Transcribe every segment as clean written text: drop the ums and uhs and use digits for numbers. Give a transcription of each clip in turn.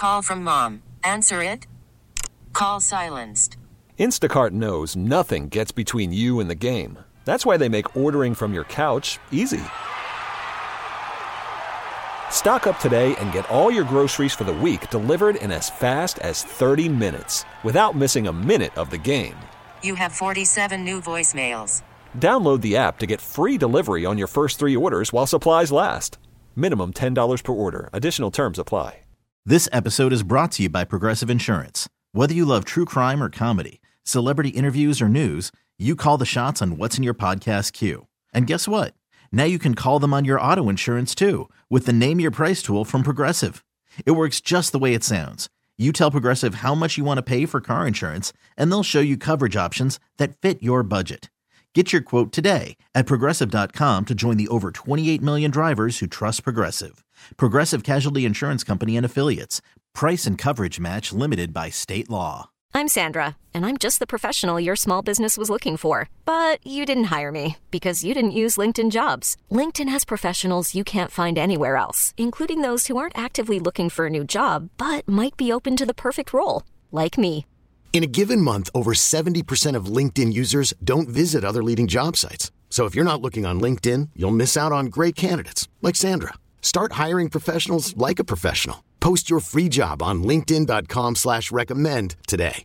Call from mom. Answer it. Call silenced. Instacart knows nothing gets between you and the game. That's why they make ordering from your couch easy. Stock up today and get all your groceries for the week delivered in as fast as 30 minutes without missing a minute of the game. You have 47 new voicemails. Download the app to get free delivery on your first 3 orders while supplies last. Minimum $10 per order. Additional terms apply. This episode is brought to you by Progressive Insurance. Whether you love true crime or comedy, celebrity interviews or news, you call the shots on what's in your podcast queue. And guess what? Now you can call them on your auto insurance too with the Name Your Price tool from Progressive. It works just the way it sounds. You tell Progressive how much you want to pay for car insurance, and they'll show you coverage options that fit your budget. Get your quote today at Progressive.com to join the over 28 million drivers who trust Progressive. Progressive Casualty Insurance Company and Affiliates. Price and coverage match limited by state law. I'm Sandra, and I'm just the professional your small business was looking for. But you didn't hire me because you didn't use LinkedIn Jobs. LinkedIn has professionals you can't find anywhere else, including those who aren't actively looking for a new job, but might be open to the perfect role, like me. In a given month, over 70% of LinkedIn users don't visit other leading job sites. So if you're not looking on LinkedIn, you'll miss out on great candidates like Sandra. Start hiring professionals like a professional. Post your free job on linkedin.com/recommend today.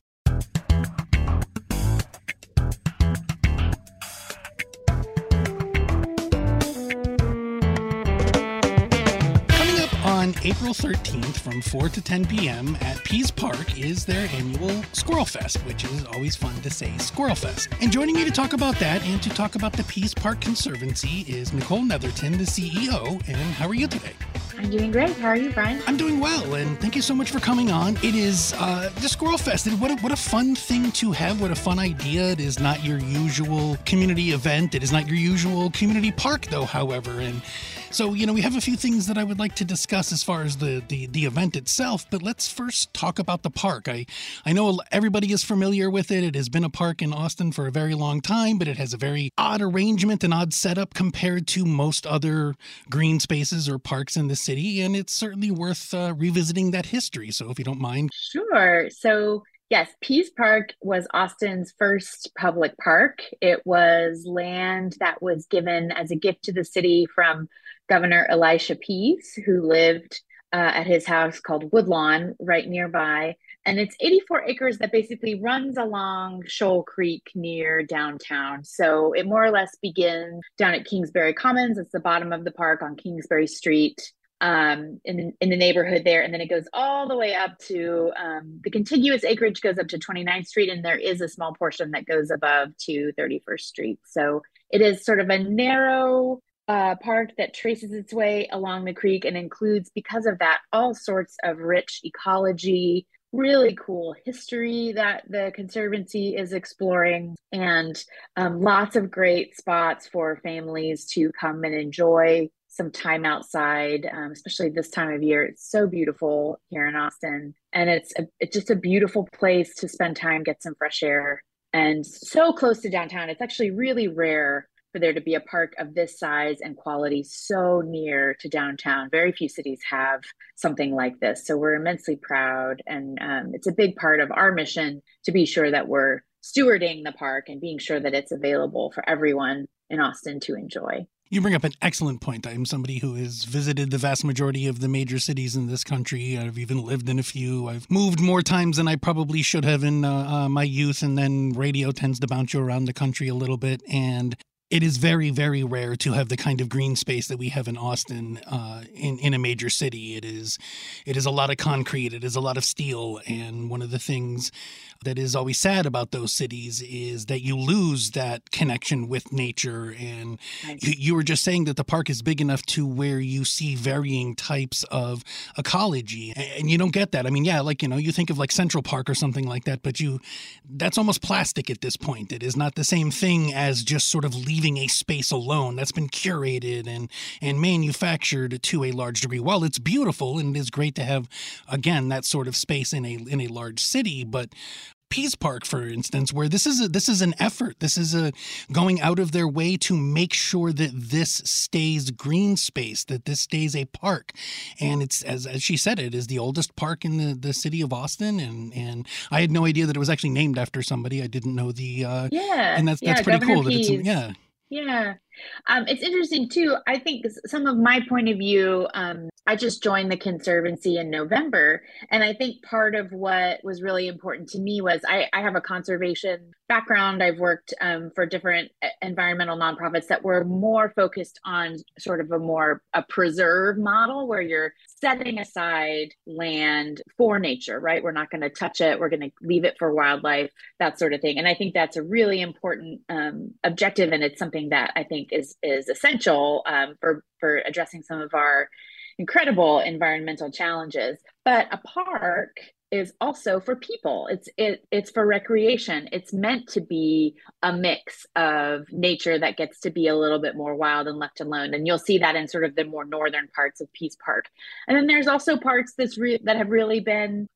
Coming up on April 13th from 4 to 10 p.m. at Pease Park is their annual Squirrel Fest, which is always fun to say Squirrel Fest. And joining me to talk about that and to talk about the Pease Park Conservancy is Nicole Netherton, the CEO. And how are you today? I'm doing great. How are you, Brian? I'm doing well, and thank you so much for coming on. It is the Squirrel Fest, and what a fun thing to have, what a fun idea. It is not your usual community event. It is not your usual community park, though, however, and so, we have a few things that I would like to discuss as far as the event itself, but let's first talk about the park. I know everybody is familiar with it. It has been a park in Austin for a very long time, but it has a very odd arrangement and odd setup compared to most other green spaces or parks in the city, and it's certainly worth revisiting that history. So if you don't mind. Sure. So yes, Pease Park was Austin's first public park. It was land that was given as a gift to the city from Governor Elisha Pease, who lived at his house called Woodlawn right nearby. And it's 84 acres that basically runs along Shoal Creek near downtown. So it more or less begins down at Kingsbury Commons. It's the bottom of the park on Kingsbury Street. In the neighborhood there, and then it goes all the way up to the contiguous acreage goes up to 29th Street, and there is a small portion that goes above to 31st Street. So it is sort of a narrow park that traces its way along the creek and includes, because of that, all sorts of rich ecology, really cool history that the Conservancy is exploring, and lots of great spots for families to come and enjoy some time outside, especially this time of year. It's so beautiful here in Austin, and it's just a beautiful place to spend time, get some fresh air, and so close to downtown. It's actually really rare for there to be a park of this size and quality so near to downtown. Very few cities have something like this, so we're immensely proud, and it's a big part of our mission to be sure that we're stewarding the park and being sure that it's available for everyone in Austin to enjoy. You bring up an excellent point. I'm somebody who has visited the vast majority of the major cities in this country. I've even lived in a few. I've moved more times than I probably should have in my youth, and then radio tends to bounce you around the country a little bit. And it is very, very rare to have the kind of green space that we have in Austin in a major city. It is a lot of concrete. It is a lot of steel. And one of the things that is always sad about those cities is that you lose that connection with nature. And you were just saying that the park is big enough to where you see varying types of ecology, and you don't get that. I mean, yeah, like, you think of like Central Park or something like that, but that's almost plastic at this point. It is not the same thing as just sort of leaving a space alone. That's been curated and manufactured to a large degree. While it's beautiful and it is great to have, again, that sort of space in a large city, but Pease Park, for instance, where this is an effort. This is a going out of their way to make sure that this stays green space, that this stays a park. And it's, as she said, it is the oldest park in the city of Austin. And I had no idea that it was actually named after somebody. I didn't know and that's pretty Governor cool. Pease. Yeah. It's interesting too. I think some of my point of view, I just joined the Conservancy in November. And I think part of what was really important to me was I have a conservation background. I've worked for different environmental nonprofits that were more focused on sort of a preserve model where you're setting aside land for nature, right? We're not going to touch it. We're going to leave it for wildlife, that sort of thing. And I think that's a really important objective. And it's something that I think is essential for addressing some of our incredible environmental challenges. But a park is also for people. It's for recreation. It's meant to be a mix of nature that gets to be a little bit more wild and left alone. And you'll see that in sort of the more northern parts of Pease Park. And then there's also parts that have really been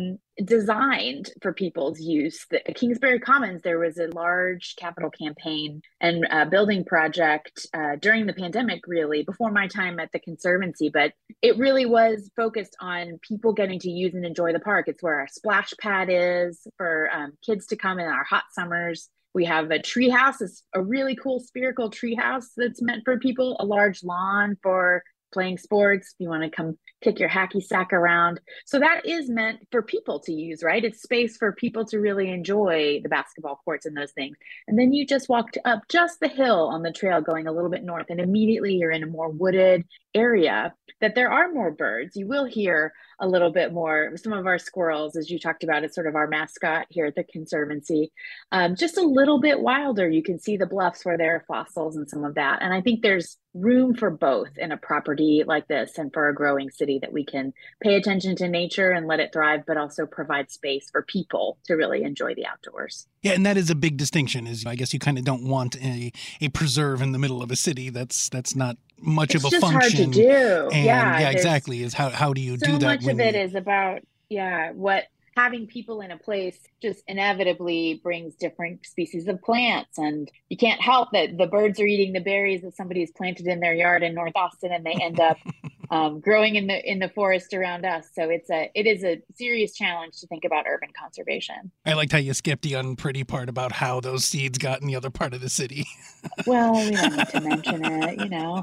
designed for people's use. At Kingsbury Commons, there was a large capital campaign and building project during the pandemic, really, before my time at the Conservancy, but it really was focused on people getting to use and enjoy the park. It's where our splash pad is for kids to come in our hot summers. We have a tree house, it's a really cool spherical tree house that's meant for people, a large lawn for playing sports, if you want to come kick your hacky sack around. So that is meant for people to use, right? It's space for people to really enjoy the basketball courts and those things. And then you just walked up just the hill on the trail going a little bit north, and immediately you're in a more wooded area that there are more birds. You will hear a little bit more. Some of our squirrels, as you talked about, it's sort of our mascot here at the Conservancy, just a little bit wilder. You can see the bluffs where there are fossils and some of that. And I think there's room for both in a property like this and for a growing city, that we can pay attention to nature and let it thrive, but also provide space for people to really enjoy the outdoors. Yeah, and that is a big distinction, is I guess you kind of don't want a preserve in the middle of a city. That's not much of a function. It's just hard to do. And yeah, exactly. Is how do you do that? So much of it is about, what having people in a place just inevitably brings different species of plants. And you can't help that the birds are eating the berries that somebody's planted in their yard in North Austin, and they end up growing in the forest around us. So it is a serious challenge to think about urban conservation. I liked how you skipped the unpretty part about how those seeds got in the other part of the city. Well, we don't need to mention it,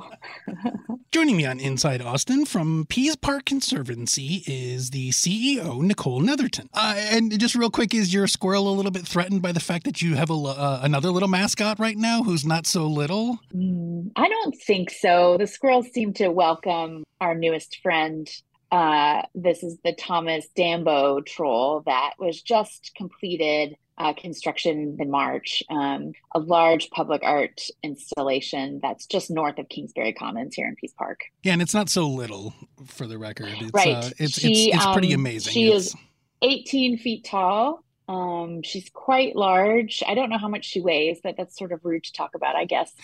Joining me on Inside Austin from Pease Park Conservancy is the CEO, Nicole Netherton. And just real quick, is your squirrel a little bit threatened by the fact that you have another little mascot right now who's not so little? I don't think so. The squirrels seem to welcome our newest friend. This is the Thomas Dambo troll that was just completed construction in March, a large public art installation that's just north of Kingsbury Commons here in Pease Park. Yeah, and it's not so little, for the record. It's, right. It's pretty amazing. She is 18 feet tall. She's quite large. I don't know how much she weighs, but that's sort of rude to talk about, I guess.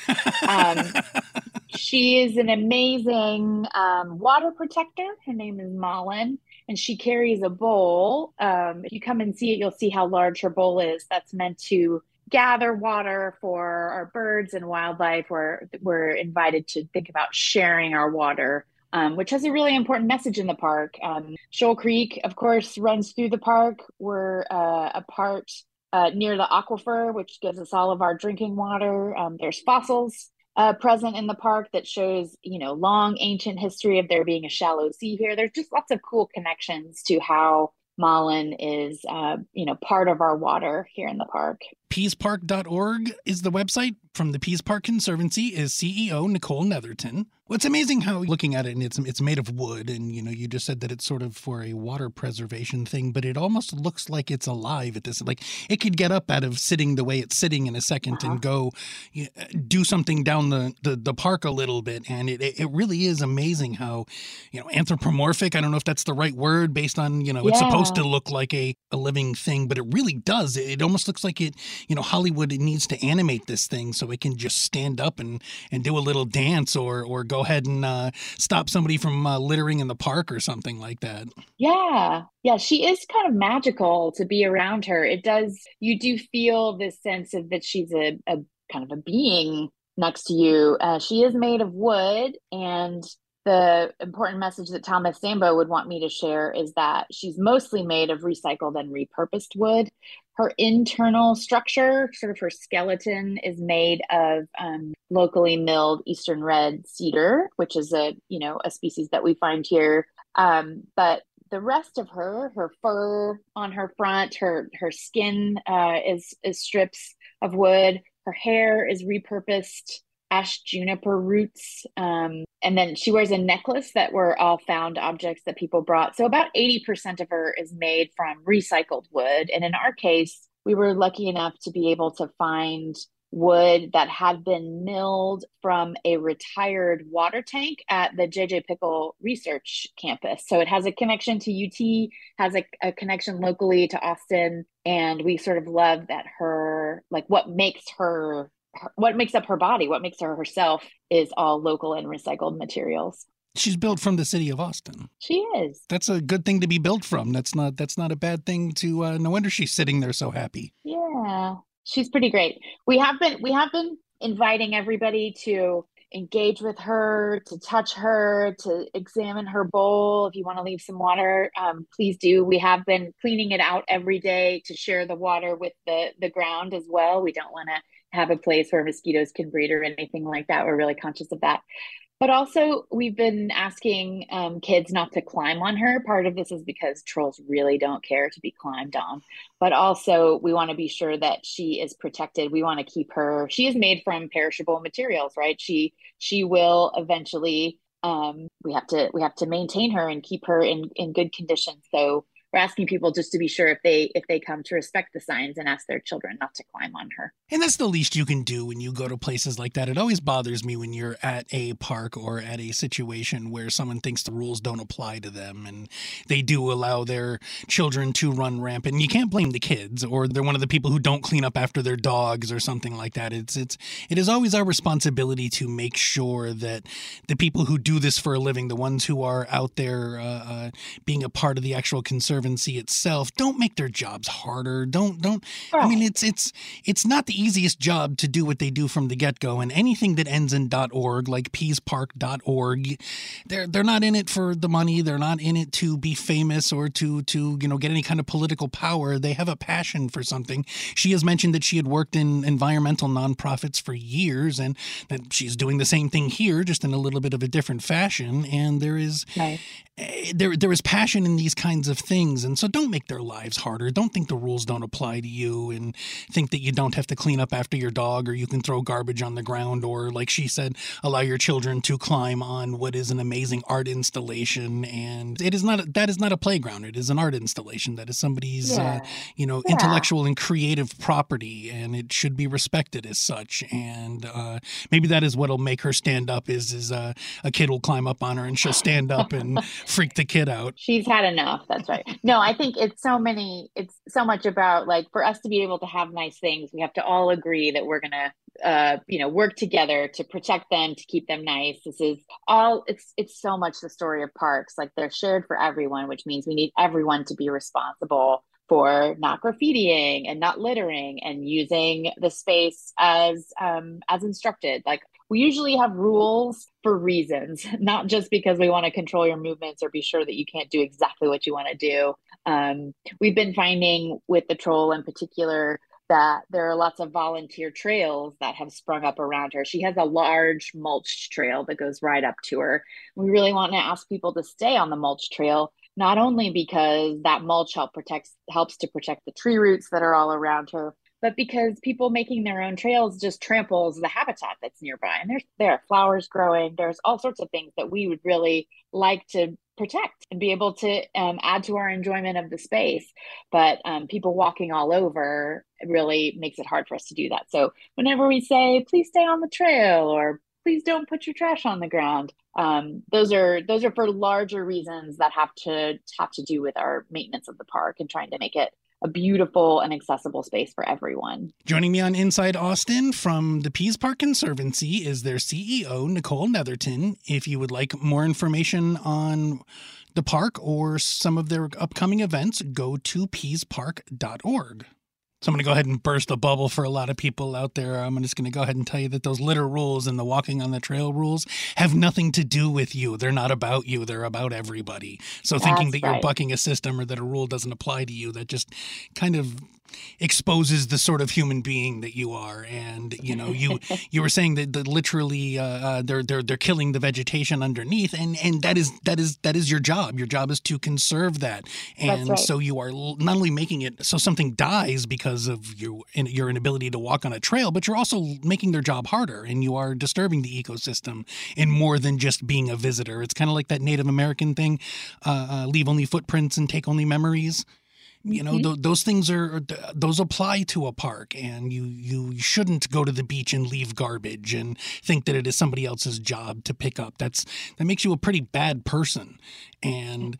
She is an amazing water protector. Her name is Malin, and she carries a bowl. If you come and see it, you'll see how large her bowl is. That's meant to gather water for our birds and wildlife. We're invited to think about sharing our water, which has a really important message in the park. Shoal Creek, of course, runs through the park. We're a part near the aquifer, which gives us all of our drinking water. There's fossils present in the park that shows, long ancient history of there being a shallow sea here. There's just lots of cool connections to how Malin is, part of our water here in the park. Peasepark.org is the website. From the Pease Park Conservancy is CEO Nicole Netherton. Well, it's amazing how, looking at it, and it's made of wood, and you just said that it's sort of for a water preservation thing, but it almost looks like it's alive at this. Like it could get up out of sitting the way it's sitting in a second and go do something down the park a little bit, and it really is amazing how anthropomorphic. I don't know if that's the right word, based on it's supposed to look like a living thing, but it really does. It almost looks like Hollywood needs to animate this thing so it can just stand up and do a little dance or go ahead and stop somebody from littering in the park or something like that. Yeah. Yeah, she is kind of magical to be around her. You do feel this sense of that she's a kind of a being next to you. She is made of wood, and the important message that Thomas Sambo would want me to share is that she's mostly made of recycled and repurposed wood. Her internal structure, sort of her skeleton, is made of locally milled Eastern red cedar, which is a species that we find here. But the rest of her fur on her front, her skin is strips of wood. Her hair is repurposed ash juniper roots. And then she wears a necklace that were all found objects that people brought. So about 80% of her is made from recycled wood. And in our case, we were lucky enough to be able to find wood that had been milled from a retired water tank at the J.J. Pickle Research Campus. So it has a connection to UT, has a connection locally to Austin. And we sort of love that what makes up her body, what makes her herself, is all local and recycled materials. She's built from the city of Austin. She is. That's a good thing to be built from. That's not a bad thing to, no wonder she's sitting there so happy. Yeah, she's pretty great. We have been inviting everybody to engage with her, to touch her, to examine her bowl. If you want to leave some water, please do. We have been cleaning it out every day to share the water with the ground as well. We don't want to have a place where mosquitoes can breed or anything like that. We're really conscious of that. But also, we've been asking kids not to climb on her. Part of this is because trolls really don't care to be climbed on. But also, we want to be sure that she is protected. We want to keep her. She is made from perishable materials, right? She will eventually. We have to maintain her and keep her in good condition. So we're asking people just to be sure if they come to respect the signs and ask their children not to climb on her. And that's the least you can do when you go to places like that. It always bothers me when you're at a park or at a situation where someone thinks the rules don't apply to them and they do allow their children to run rampant. And you can't blame the kids, or they're one of the people who don't clean up after their dogs or something like that. It is always our responsibility to make sure that the people who do this for a living, the ones who are out there being a part of the actual conservancy itself, don't make their jobs harder. Don't. I mean, it's not the easiest job to do what they do from the get-go. And anything that ends in .org, like peaspark.org, they're not in it for the money. They're not in it to be famous or to get any kind of political power. They have a passion for something. She has mentioned that she had worked in environmental nonprofits for years, and that she's doing the same thing here, just in a little bit of a different fashion. And there is there is passion in these kinds of things. And so don't make their lives harder. Don't think the rules don't apply to you, and think that you don't have to clean up after your dog, or you can throw garbage on the ground, or, like she said, allow your children to climb on what is an amazing art installation. And that is not a playground. It is an art installation. That is somebody's intellectual and creative property, and it should be respected as such. And maybe that is what'll make her stand up is a kid will climb up on her and she'll stand up and freak the kid out. She's had enough. That's right. No, I think it's so much about, like, for us to be able to have nice things, we have to all agree that we're going to, work together to protect them, to keep them nice. This is all, it's so much the story of parks. Like, they're shared for everyone, which means we need everyone to be responsible for not graffitiing and not littering and using the space as instructed. Like, we usually have rules for reasons, not just because we want to control your movements or be sure that you can't do exactly what you want to do. We've been finding with the troll in particular that there are lots of volunteer trails that have sprung up around her. She has a large mulched trail that goes right up to her. We really want to ask people to stay on the mulch trail, not only because that mulch helps to protect the tree roots that are all around her, but because people making their own trails just tramples the habitat that's nearby. And there are flowers growing. There's all sorts of things that we would really like to protect and be able to add to our enjoyment of the space. But people walking all over really makes it hard for us to do that. So whenever we say, please stay on the trail, or please don't put your trash on the ground, those are for larger reasons that have to do with our maintenance of the park and trying to make it a beautiful and accessible space for everyone. Joining me on Inside Austin from the Pease Park Conservancy is their CEO, Nicole Netherton. If you would like more information on the park or some of their upcoming events, go to peasepark.org. So I'm going to go ahead and burst a bubble for a lot of people out there. I'm just going to go ahead and tell you that those litter rules and the walking on the trail rules have nothing to do with you. They're not about you. They're about everybody. So thinking that you're bucking a system or that a rule doesn't apply to you, that just kind of exposes the sort of human being that you are. And you were saying that literally they're killing the vegetation underneath, and that is your job. Your job is to conserve that. And so you are not only making it so something dies because of your inability to walk on a trail, but you're also making their job harder, and you are disturbing the ecosystem in more than just being a visitor. It's kind of like that Native American thing, leave only footprints and take only memories. Those things those apply to a park, and you shouldn't go to the beach and leave garbage and think that it is somebody else's job to pick up. That makes you a pretty bad person. And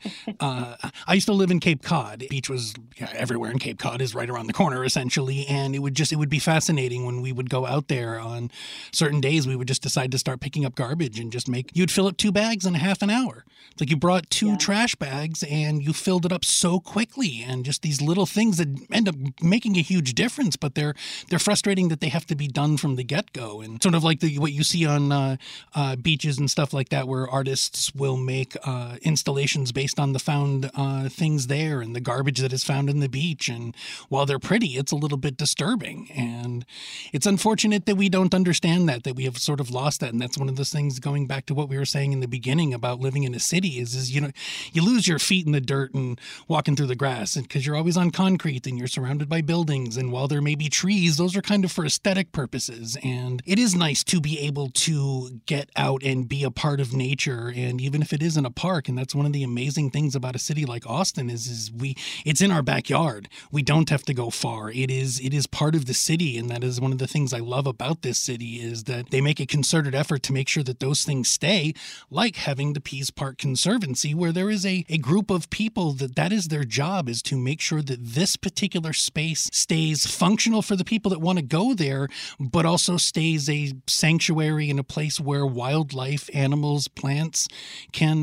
I used to live in Cape Cod. The beach was everywhere in Cape Cod, is right around the corner essentially. And it would be fascinating when we would go out there on certain days. We would just decide to start picking up garbage and you'd fill up 2 bags in a half an hour. It's like you brought 2 trash bags and you filled it up so quickly. And just these little things that end up making a huge difference, but they're frustrating that they have to be done from the get-go. And sort of like what you see on beaches and stuff like that, where artists will make installations based on the found things there and the garbage that is found in the beach. And while they're pretty, it's a little bit disturbing. And it's unfortunate that we don't understand that we have sort of lost that. And that's one of those things, going back to what we were saying in the beginning about living in a city, is you lose your feet in the dirt and walking through the grass, and because you're always on concrete and you're surrounded by buildings. And while there may be trees, those are kind of for aesthetic purposes. And it is nice to be able to get out and be a part of nature. And even if it isn't a park, and that's one of the amazing things about a city like Austin is it's in our backyard. We don't have to go far. It is part of the city. And that is one of the things I love about this city, is that they make a concerted effort to make sure that those things stay, like having the Pease Park Conservancy, where there is a group of people that is their job, is to make sure that this particular space stays functional for the people that want to go there, but also stays a sanctuary and a place where wildlife, animals, plants can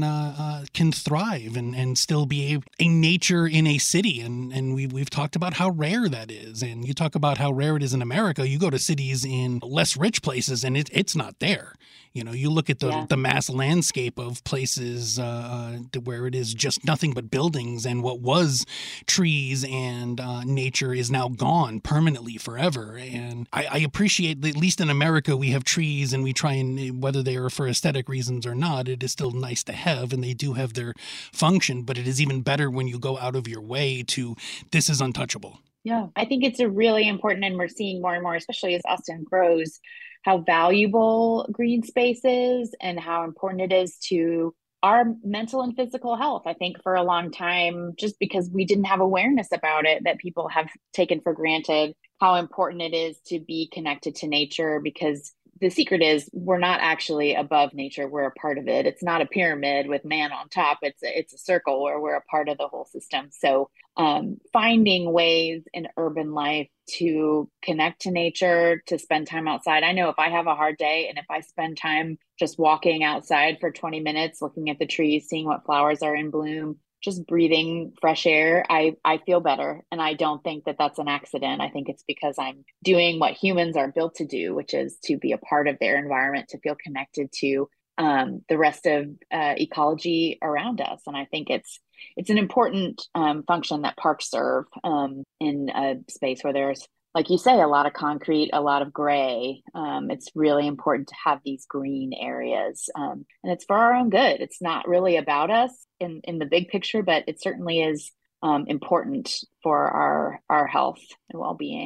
thrive and still be a nature in a city. And we've talked about how rare that is. And you talk about how rare it is in America. You go to cities in less rich places and it's not there. You look at the mass landscape of places where it is just nothing but buildings, and what was trees and nature is now gone permanently forever. And I appreciate that at least in America we have trees, and we try, and whether they are for aesthetic reasons or not, it is still nice to have, and they do have their function. But it is even better when you go out of your way to, this is untouchable. Yeah, I think it's a really important, and we're seeing more and more, especially as Austin grows, how valuable green space is and how important it is to our mental and physical health. I think for a long time, just because we didn't have awareness about it, that people have taken for granted how important it is to be connected to nature, because the secret is we're not actually above nature. We're a part of it. It's not a pyramid with man on top. It's a circle where we're a part of the whole system. So finding ways in urban life to connect to nature, to spend time outside. I know if I have a hard day and if I spend time just walking outside for 20 minutes, looking at the trees, seeing what flowers are in bloom, just breathing fresh air, I feel better. And I don't think that that's an accident. I think it's because I'm doing what humans are built to do, which is to be a part of their environment, to feel connected to the rest of ecology around us. And I think it's an important function that parks serve in a space where there's, like you say, a lot of concrete, a lot of gray. It's really important to have these green areas. And it's for our own good. It's not really about us in the big picture, but it certainly is important for our health and well-being.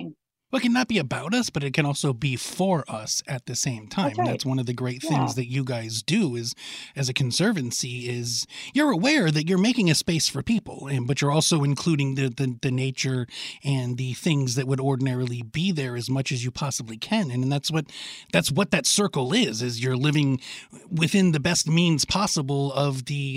Well, it can not be about us, but it can also be for us at the same time. That's right. And that's one of the great Yeah. things that you guys do is, as a conservancy, is you're aware that you're making a space for people, but you're also including the nature and the things that would ordinarily be there as much as you possibly can. And that's what that circle is you're living within the best means possible of the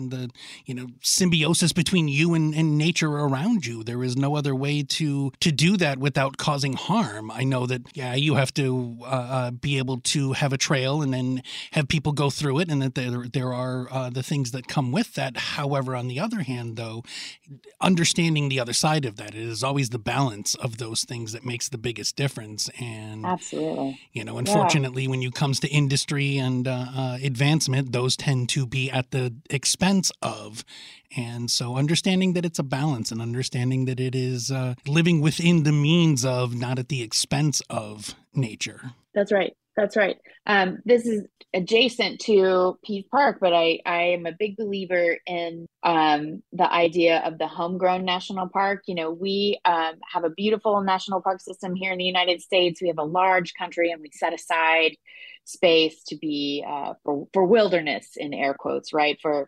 symbiosis between you and nature around you. There is no other way to do that without causing harm. I know that, you have to be able to have a trail and then have people go through it, and that there are the things that come with that. However, on the other hand, though, understanding the other side of that, it is always the balance of those things that makes the biggest difference. And Absolutely. Unfortunately, when it comes to industry and advancement, those tend to be at the expense of. And so understanding that it's a balance and understanding that it is living within the means of, not at the expense of nature. That's right. That's right. This is adjacent to Pease Park, but I am a big believer in the idea of the homegrown national park. We have a beautiful national park system here in the United States. We have a large country, and we set aside space to be for wilderness, in air quotes, right? For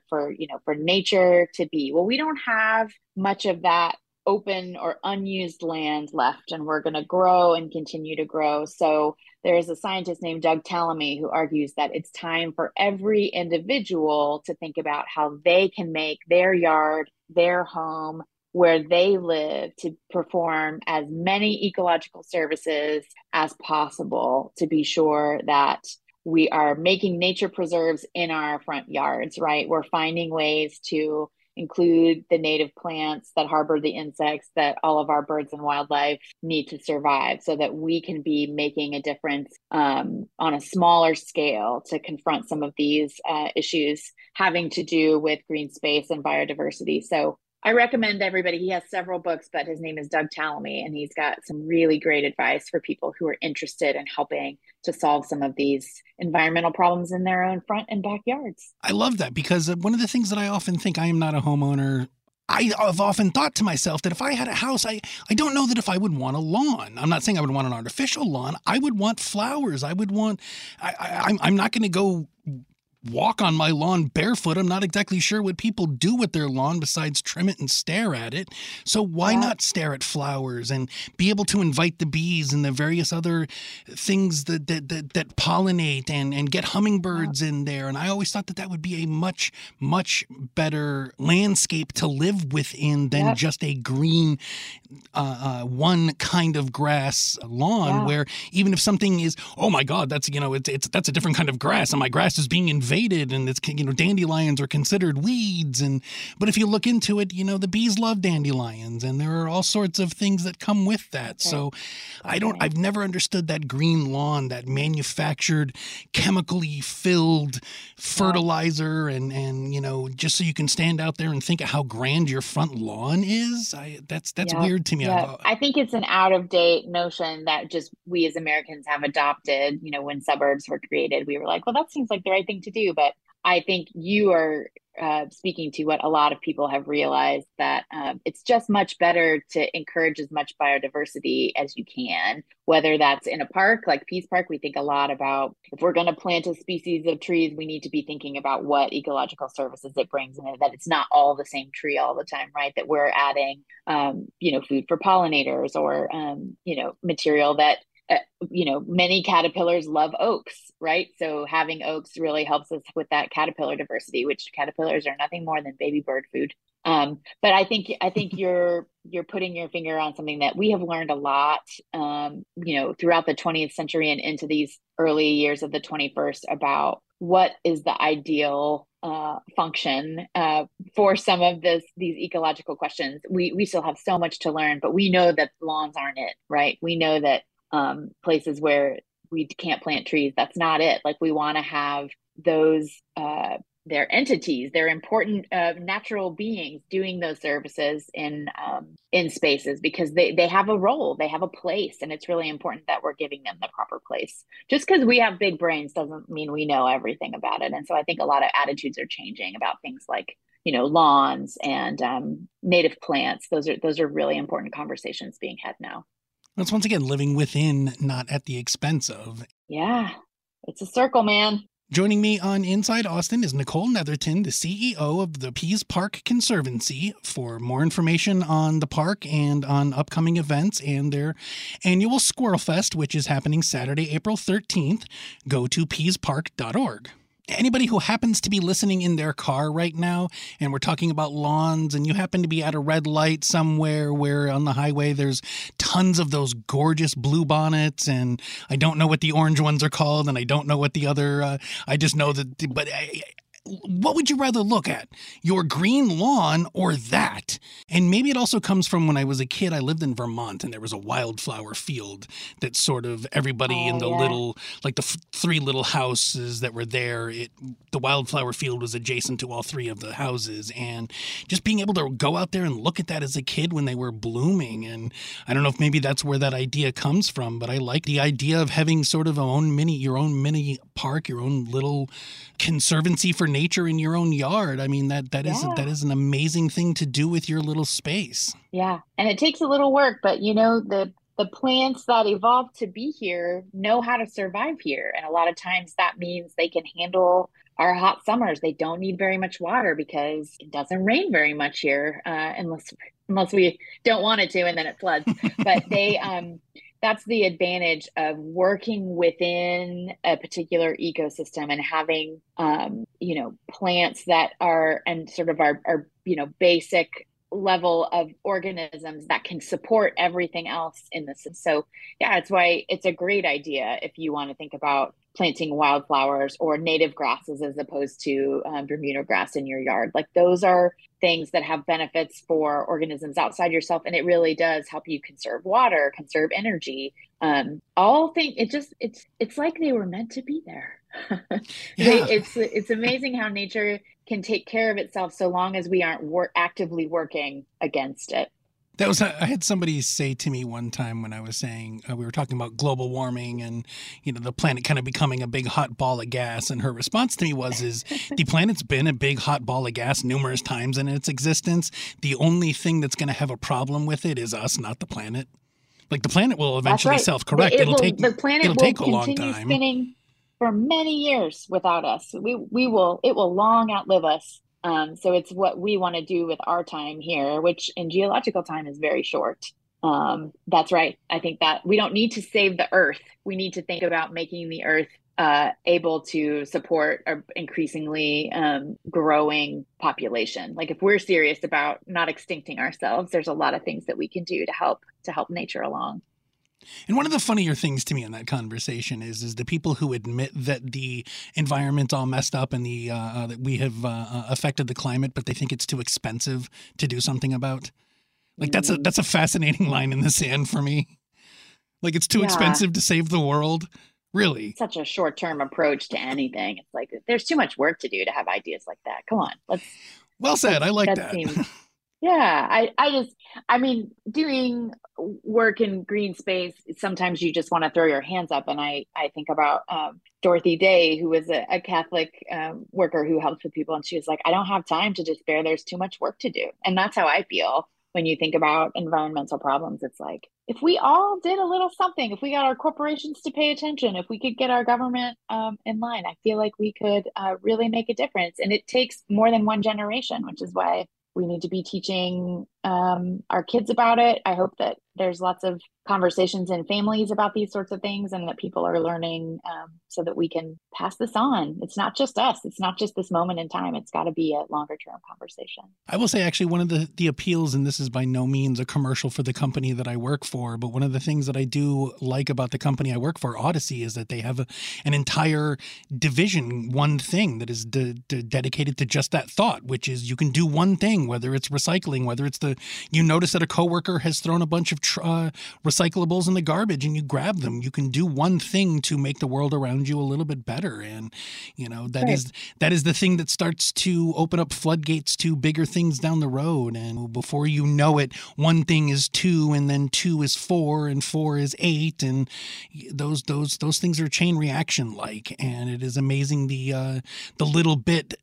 nature to be. Well, we don't have much of that open or unused land left, and we're going to grow and continue to grow. So there's a scientist named Doug Tallamy who argues that it's time for every individual to think about how they can make their yard, their home, where they live, to perform as many ecological services as possible to be sure that we are making nature preserves in our front yards, right? We're finding ways to include the native plants that harbor the insects that all of our birds and wildlife need to survive, so that we can be making a difference on a smaller scale to confront some of these issues having to do with green space and biodiversity. So I recommend everybody. He has several books, but his name is Doug Tallamy, and he's got some really great advice for people who are interested in helping to solve some of these environmental problems in their own front and backyards. I love that, because one of the things that I often think, I am not a homeowner. I've often thought to myself that if I had a house, I don't know that if I would want a lawn. I'm not saying I would want an artificial lawn. I would want flowers. I'm not going to go walk on my lawn barefoot. I'm not exactly sure what people do with their lawn besides trim it and stare at it. So why not stare at flowers and be able to invite the bees and the various other things that pollinate and get hummingbirds in there? And I always thought that would be a much, much better landscape to live within than just a green one kind of grass lawn, where even if something is, oh my God, that's that's a different kind of grass, and my grass is being invaded, and it's dandelions are considered weeds, but if you look into it, the bees love dandelions, and there are all sorts of things that come with that. Okay. So I've never understood that green lawn, that manufactured, chemically filled fertilizer, and just so you can stand out there and think of how grand your front lawn is. That's weird to me. Yeah. I think it's an out of date notion that just we as Americans have adopted. When suburbs were created, we were like, well, that seems like the right thing to do. But I think you are speaking to what a lot of people have realized, that it's just much better to encourage as much biodiversity as you can, whether that's in a park like Pease Park. We think a lot about, if we're going to plant a species of trees, we need to be thinking about what ecological services it brings in, that it's not all the same tree all the time, right? That we're adding, food for pollinators, or, material that many caterpillars love oaks, right? So having oaks really helps us with that caterpillar diversity, which caterpillars are nothing more than baby bird food. But I think you're putting your finger on something that we have learned a lot, throughout the 20th century and into these early years of the 21st, about what is the ideal function for some of these ecological questions. We still have so much to learn, but we know that lawns aren't it, right? We know that places where we can't plant trees, that's not it. Like, we want to have those, they're entities, they're important natural beings doing those services in spaces, because they have a role, they have a place, and it's really important that we're giving them the proper place. Just because we have big brains doesn't mean we know everything about it. And so I think a lot of attitudes are changing about things like, lawns and native plants. Those are really important conversations being had now. That's once again living within, not at the expense of. Yeah, it's a circle, man. Joining me on Inside Austin is Nicole Netherton, the CEO of the Pease Park Conservancy. For more information on the park and on upcoming events and their annual Squirrel Fest, which is happening Saturday, April 13th, go to peasepark.org. Anybody who happens to be listening in their car right now, and we're talking about lawns, and you happen to be at a red light somewhere where on the highway there's tons of those gorgeous blue bonnets, and I don't know what the orange ones are called, and I don't know what the other, I just know that, but what would you rather look at? Your green lawn or that? And maybe it also comes from when I was a kid, I lived in Vermont and there was a wildflower field that sort of everybody in the little, like the three little houses that were there, the wildflower field was adjacent to all three of the houses. And just being able to go out there and look at that as a kid when they were blooming. And I don't know if maybe that's where that idea comes from, but I like the idea of having sort of your own mini park, your own little conservancy for nature in your own yard. I mean, that is an amazing thing to do with your little space. Yeah. And it takes a little work, but the plants that evolved to be here know how to survive here. And a lot of times that means they can handle our hot summers. They don't need very much water because it doesn't rain very much here, unless we don't want it to, and then it floods. But that's the advantage of working within a particular ecosystem and having, plants that are, and sort of our basic level of organisms that can support everything else in this. So yeah, it's why it's a great idea if you want to think about planting wildflowers or native grasses as opposed to Bermuda grass in your yard. Like those are things that have benefits for organisms outside yourself. And it really does help you conserve water, conserve energy. It's like they were meant to be there. Yeah. It's amazing how nature can take care of itself so long as we aren't actively working against it. I had somebody say to me one time when I was saying, we were talking about global warming and, the planet kind of becoming a big hot ball of gas. And her response to me is the planet's been a big hot ball of gas numerous times in its existence. The only thing that's going to have a problem with it is us, not the planet. Like the planet will eventually self-correct. The planet will take a long continue time. Spinning for many years without us. It will long outlive us. So it's what we want to do with our time here, which in geological time is very short. That's right. I think that we don't need to save the Earth. We need to think about making the Earth able to support an increasingly growing population. Like if we're serious about not extincting ourselves, there's a lot of things that we can do to help nature along. And one of the funnier things to me in that conversation is the people who admit that the environment's all messed up and that we have affected the climate, but they think it's too expensive to do something about. Like that's a fascinating line in the sand for me. Like it's too expensive to save the world. Really, such a short-term approach to anything. It's like there's too much work to do to have ideas like that. Come on, well said. I like that. Yeah, I mean, doing work in green space, sometimes you just want to throw your hands up. And I think about Dorothy Day, who was a Catholic worker who helped with people. And she was like, I don't have time to despair. There's too much work to do. And that's how I feel when you think about environmental problems. It's like, if we all did a little something, if we got our corporations to pay attention, if we could get our government in line, I feel like we could really make a difference. And it takes more than one generation, which is why we need to be teaching our kids about it. I hope that there's lots of conversations in families about these sorts of things and that people are learning so that we can pass this on. It's not just us. It's not just this moment in time. It's got to be a longer term conversation. I will say actually one of the appeals, and this is by no means a commercial for the company that I work for, but one of the things that I do like about the company I work for, Odyssey, is that they have an entire division, one thing that is dedicated to just that thought, which is you can do one thing, whether it's recycling, whether it's you notice that a coworker has thrown a bunch of recyclables in the garbage and you grab them. You can do one thing to make the world around you a little bit better. And, that is the thing that starts to open up floodgates to bigger things down the road. And before you know it, one thing is 2 and then 2 is 4 and 4 is 8. And those things are chain reaction like, and it is amazing the little bit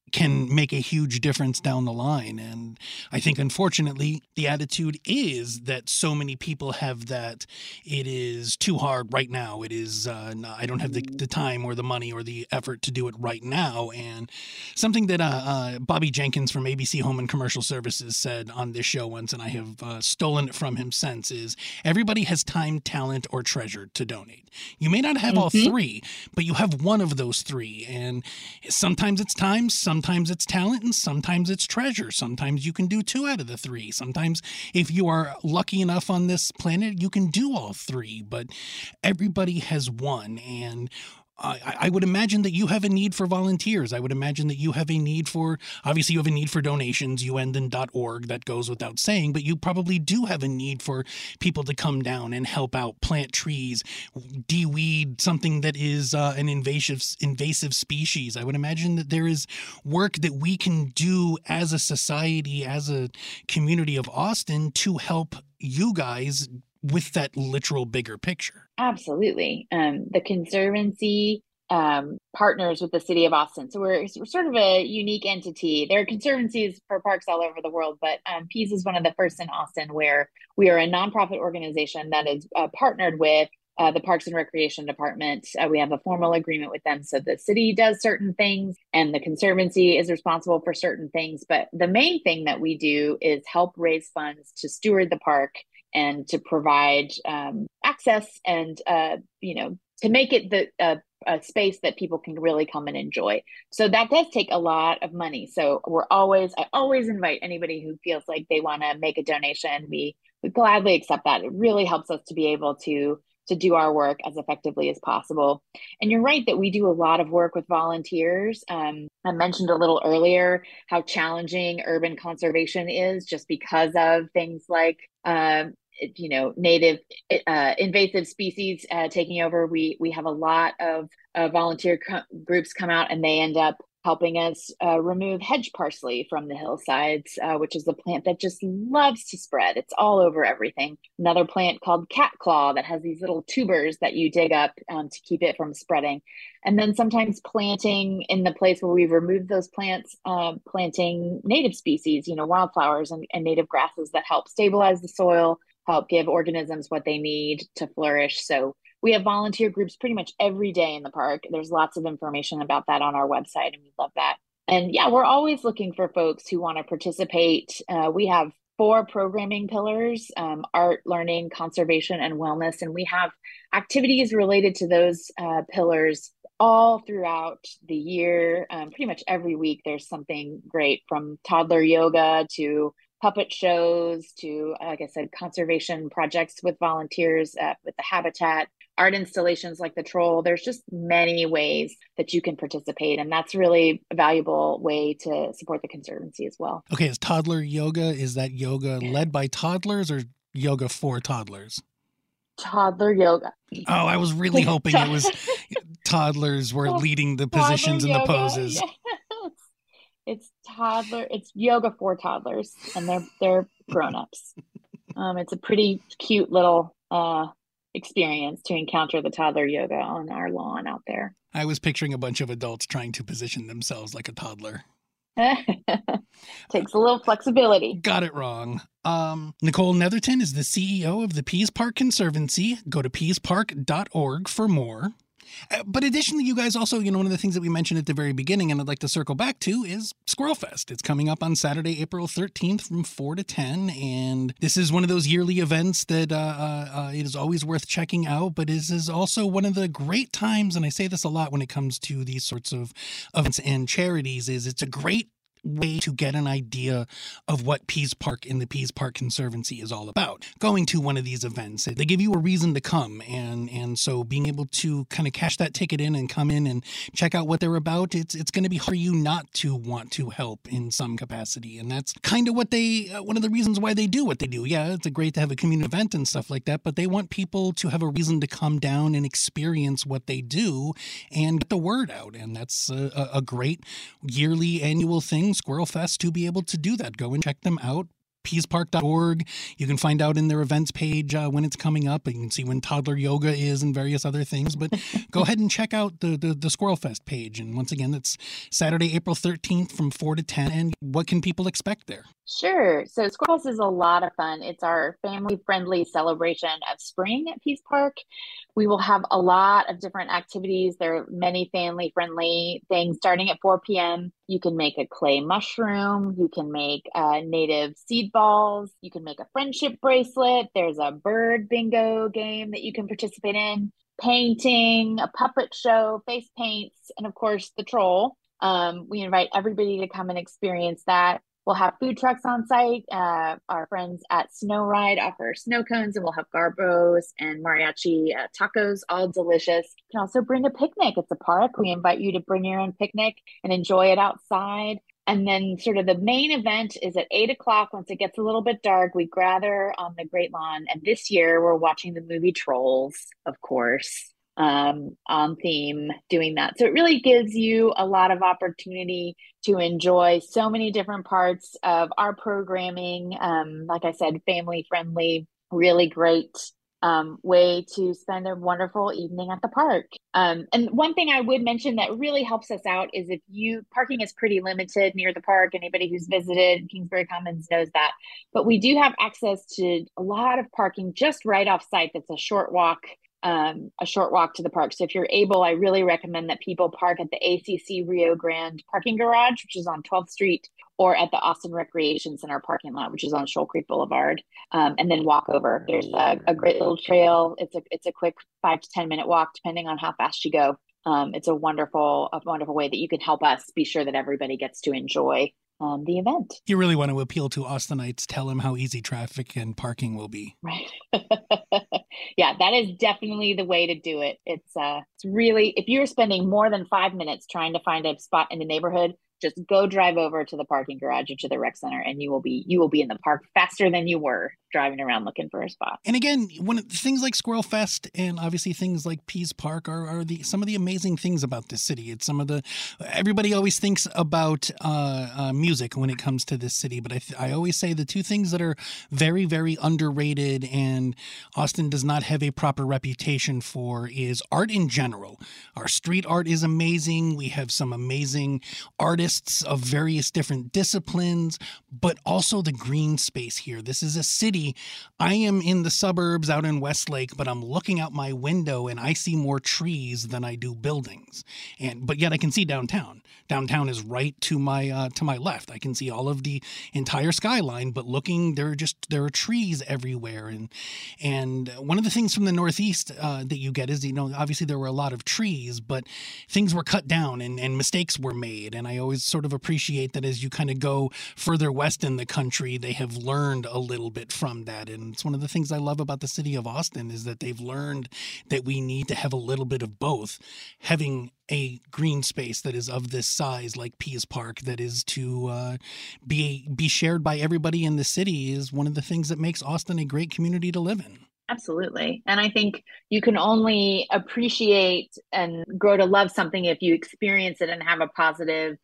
can make a huge difference down the line. And I think, unfortunately, the attitude is that so many people have that it is too hard right now. It is, I don't have the time or the money or the effort to do it right now. And something that Bobby Jenkins from ABC Home and Commercial Services said on this show once, and I have stolen it from him since, is everybody has time, talent, or treasure to donate. You may not have all three, but you have one of those three. And sometimes it's time, sometimes it's talent, and sometimes it's treasure. Sometimes you can do 2 out of the 3. Sometimes, if you are lucky enough on this planet, you can do all 3. But everybody has one, and I would imagine that you have a need for volunteers. I would imagine that you have a need for, obviously you have a need for donations, UNDN.org, that goes without saying, but you probably do have a need for people to come down and help out, plant trees, de-weed something that is an invasive species. I would imagine that there is work that we can do as a society, as a community of Austin, to help you guys with that literal bigger picture. Absolutely. The Conservancy partners with the city of Austin. So we're sort of a unique entity. There are conservancies for parks all over the world, but Pease is one of the first in Austin, where we are a nonprofit organization that is partnered with the Parks and Recreation Department. We have a formal agreement with them. So the city does certain things and the Conservancy is responsible for certain things. But the main thing that we do is help raise funds to steward the park and to provide access and, to make it a space that people can really come and enjoy. So that does take a lot of money. So I always invite anybody who feels like they want to make a donation. We gladly accept that. It really helps us to be able to do our work as effectively as possible. And you're right that we do a lot of work with volunteers. I mentioned a little earlier how challenging urban conservation is, just because of things like native invasive species taking over. We have a lot of volunteer groups come out, and they end up helping us remove hedge parsley from the hillsides, which is a plant that just loves to spread. It's all over everything. Another plant called cat claw that has these little tubers that you dig up to keep it from spreading. And then sometimes planting in the place where we've removed those plants, planting native species, wildflowers and native grasses that help stabilize the soil, help give organisms what they need to flourish. So we have volunteer groups pretty much every day in the park. There's lots of information about that on our website, and we love that. And yeah, we're always looking for folks who want to participate. We have 4 programming pillars: art, learning, conservation, and wellness. And we have activities related to those pillars all throughout the year. Pretty much every week there's something great, from toddler yoga to puppet shows to, like I said, conservation projects with volunteers with the Habitat, art installations like the Troll. There's just many ways that you can participate, and that's really a valuable way to support the Conservancy as well. Okay, is toddler yoga, is that yoga led by toddlers or yoga for toddlers? Toddler yoga. Oh, I was really hoping it was toddlers were leading the positions and the poses. Yeah. It's yoga for toddlers, and they're grown-ups. It's a pretty cute little experience to encounter the toddler yoga on our lawn out there. I was picturing a bunch of adults trying to position themselves like a toddler. Takes a little flexibility. Got it wrong. Nicole Netherton is the CEO of the Pease Park Conservancy. Go to peasepark.org for more. But additionally, you guys also, one of the things that we mentioned at the very beginning, and I'd like to circle back to, is Squirrel Fest. It's coming up on Saturday, April 13th from 4 to 10. And this is one of those yearly events that it is always worth checking out. But this is also one of the great times, and I say this a lot when it comes to these sorts of events and charities, is it's a great way to get an idea of what Pease Park and the Pease Park Conservancy is all about. Going to one of these events, they give you a reason to come, and so being able to kind of cash that ticket in and come in and check out what they're about, it's going to be hard for you not to want to help in some capacity, and that's kind of what one of the reasons why they do what they do. Yeah, it's great to have a community event and stuff like that, but they want people to have a reason to come down and experience what they do and get the word out, and that's a great yearly annual thing, Squirrel Fest, to be able to do that. Go and check them out. peaspark.org. You can find out in their events page when it's coming up. You can see when toddler yoga is and various other things. But go ahead and check out the Squirrel Fest page. And once again, it's Saturday, April 13th from 4 to 10. And what can people expect there? Sure. So Squirrel Fest is a lot of fun. It's our family-friendly celebration of spring at Pease Park. We will have a lot of different activities. There are many family-friendly things starting at 4 p.m. You can make a clay mushroom. You can make native seed balls. You can make a friendship bracelet. There's a bird bingo game that you can participate in. Painting, a puppet show, face paints, and of course the troll. We invite everybody to come and experience that. We'll have food trucks on site. Our friends at Snow Ride offer snow cones, and we'll have garbos and mariachi tacos, all delicious. You can also bring a picnic. It's a park. We invite you to bring your own picnic and enjoy it outside. And then sort of the main event is at 8 o'clock. Once it gets a little bit dark, we gather on the Great Lawn. And this year we're watching the movie Trolls, of course, on theme doing that. So it really gives you a lot of opportunity to enjoy so many different parts of our programming. Like I said, family friendly, really great way to spend a wonderful evening at the park. And one thing I would mention that really helps us out is parking is pretty limited near the park. Anybody who's visited Kingsbury Commons knows that. But we do have access to a lot of parking just right off site. That's a short walk to the park. So if you're able, I really recommend that people park at the ACC Rio Grande parking garage, which is on 12th Street, or at the Austin Recreation Center parking lot, which is on Shoal Creek Boulevard, and then walk over. There's a great little trail. It's a quick 5 to 10 minute walk, depending on how fast you go. It's a wonderful way that you can help us be sure that everybody gets to enjoy the event. You really want to appeal to Austinites, tell them how easy traffic and parking will be. Right. Yeah, that is definitely the way to do it. It's really, if you're spending more than 5 minutes trying to find a spot in the neighborhood, just go drive over to the parking garage or to the rec center, and you will be in the park faster than you were driving around looking for a spot. And again, things like Squirrel Fest and obviously things like Pease Park are some of the amazing things about this city. It's everybody always thinks about music when it comes to this city, but I always say the two things that are very, very underrated and Austin does not have a proper reputation for is art in general. Our street art is amazing. We have some amazing artists of various different disciplines, but also the green space here. This is a city. I am in the suburbs out in Westlake, but I'm looking out my window and I see more trees than I do buildings. But yet I can see downtown. Downtown is right to my left. I can see all of the entire skyline, but looking, there are trees everywhere. And one of the things from the Northeast that you get is, obviously there were a lot of trees, but things were cut down and mistakes were made. And I always sort of appreciate that as you kind of go further west in the country, they have learned a little bit from that. And it's one of the things I love about the city of Austin is that they've learned that we need to have a little bit of both. Having a green space that is of this size, like Pease Park, that is to be shared by everybody in the city is one of the things that makes Austin a great community to live in. Absolutely. And I think you can only appreciate and grow to love something if you experience it and have a positive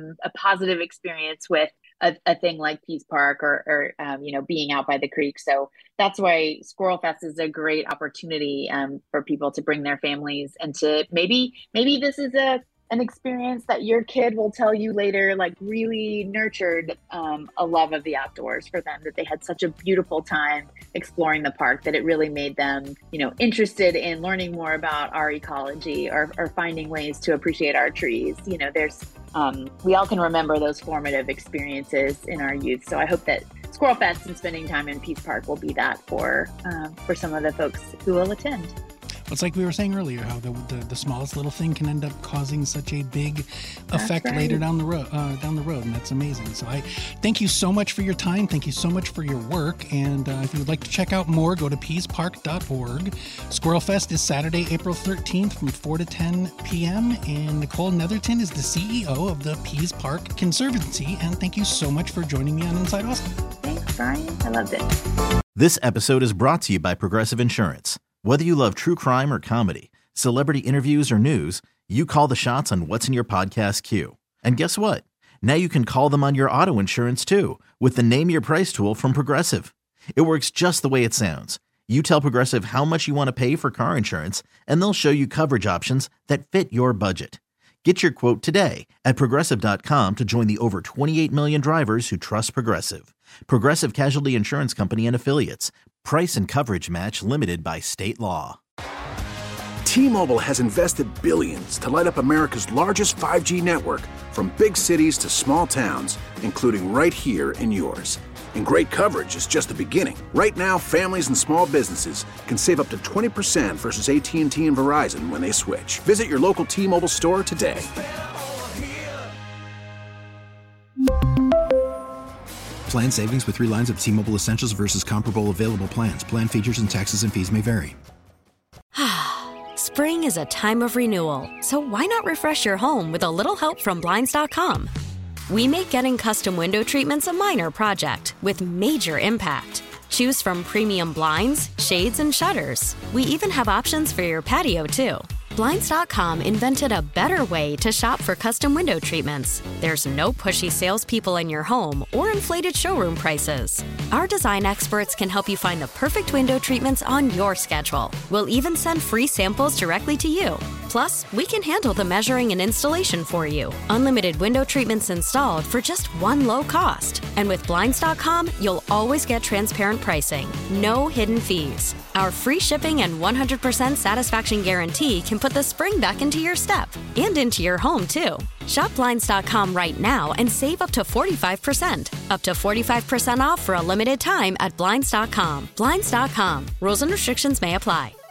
experience with a thing like Pease Park or being out by the creek. So that's why Squirrel Fest is a great opportunity for people to bring their families and to maybe this is an experience that your kid will tell you later, like really nurtured a love of the outdoors for them, that they had such a beautiful time exploring the park, that it really made them, interested in learning more about our ecology or finding ways to appreciate our trees. We all can remember those formative experiences in our youth. So I hope that Squirrel Fest and spending time in Pease Park will be that for some of the folks who will attend. It's like we were saying earlier, how the smallest little thing can end up causing such a big effect later down the road, and that's amazing. So I thank you so much for your time. Thank you so much for your work. And if you would like to check out more, go to peaspark.org. Squirrel Fest is Saturday, April 13th from 4 to 10 p.m. And Nicole Netherton is the CEO of the Pease Park Conservancy. And thank you so much for joining me on Inside Austin. Thanks, Brian. I loved it. This episode is brought to you by Progressive Insurance. Whether you love true crime or comedy, celebrity interviews or news, you call the shots on what's in your podcast queue. And guess what? Now you can call them on your auto insurance too with the Name Your Price tool from Progressive. It works just the way it sounds. You tell Progressive how much you want to pay for car insurance, and they'll show you coverage options that fit your budget. Get your quote today at Progressive.com to join the over 28 million drivers who trust Progressive. Progressive Casualty Insurance Company and Affiliates. Price and coverage match limited by state law. T-Mobile has invested billions to light up America's largest 5G network, from big cities to small towns, including right here in yours. And great coverage is just the beginning. Right now, families and small businesses can save up to 20% versus AT&T and Verizon when they switch. Visit your local T-Mobile store today. Plan savings with 3 lines of T-Mobile Essentials versus comparable available plans. Plan features and taxes and fees may vary. Spring is a time of renewal, so why not refresh your home with a little help from Blinds.com? We make getting custom window treatments a minor project with major impact. Choose from premium blinds, shades, and shutters. We even have options for your patio, too. Blinds.com invented a better way to shop for custom window treatments. There's no pushy salespeople in your home or inflated showroom prices. Our design experts can help you find the perfect window treatments on your schedule. We'll even send free samples directly to you. Plus, we can handle the measuring and installation for you. Unlimited window treatments installed for just one low cost. And with Blinds.com, you'll always get transparent pricing. No hidden fees. Our free shipping and 100% satisfaction guarantee can put the spring back into your step and into your home, too. Shop Blinds.com right now and save up to 45%. Up to 45% off for a limited time at Blinds.com. Blinds.com. Rules and restrictions may apply.